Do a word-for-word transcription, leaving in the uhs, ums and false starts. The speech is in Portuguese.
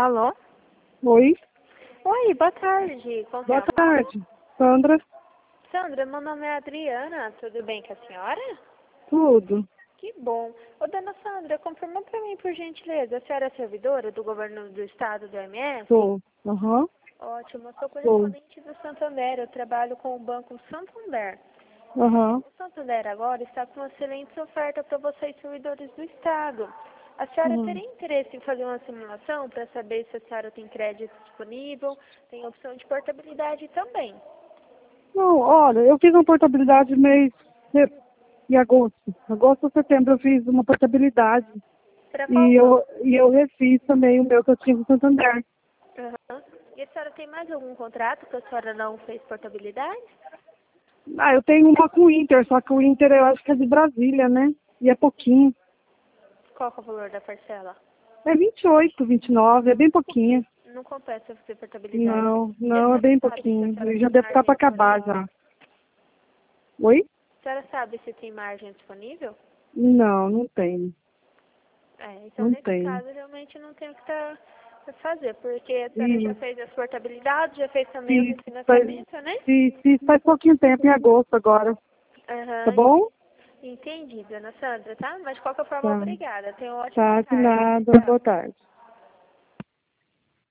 Alô? Oi, Oi, boa tarde. Com quem boa eu falo? tarde. Sandra, Sandra, meu nome é Adriana. Tudo bem com a senhora? tudo. Que bom. Ô, dona Sandra, confirma pra mim, por gentileza. A senhora é servidora do governo do estado do M S? Sou. Aham, Ótimo. Eu sou sou. correspondente do Santander. Eu trabalho com o Banco Santander. Aham. O Santander agora está com uma excelente oferta para vocês, servidores do estado. A senhora Uhum. teria interesse em fazer uma simulação para saber se a senhora tem crédito disponível? Tem opção de portabilidade também. Não, olha, eu fiz uma portabilidade mês de, em agosto. Agosto ou setembro eu fiz uma portabilidade. Para qual E banco? eu, e eu refiz também o meu que eu tinha no Santander. Aham. E a senhora tem mais algum contrato que a senhora não fez portabilidade? Ah, eu tenho uma com o Inter, só que o Inter eu acho que é de Brasília, né? E é pouquinho. Qual que é o valor da parcela? É vinte e oito, vinte e nove, é bem pouquinho. Não compensa fazer portabilidade. Não, E a não, é senhora bem sabe se a pouquinho. senhora Eu já tem devo estar margem para acabar disponível? já. Oi? A senhora sabe se tem margem disponível? Não, não tenho. É, então Não nesse tenho. caso realmente não tem o que tá pra fazer, porque a senhora já E fez as portabilidades, já fez também o se, faz, refinanciamento, né? se, se faz pouquinho tempo, em agosto agora. Tá Aham, bom? entendi, dona Sandra, tá? Mas de qualquer forma, Tá. obrigada. Tenha uma ótima Tá, de tarde. nada. Tchau. Boa tarde.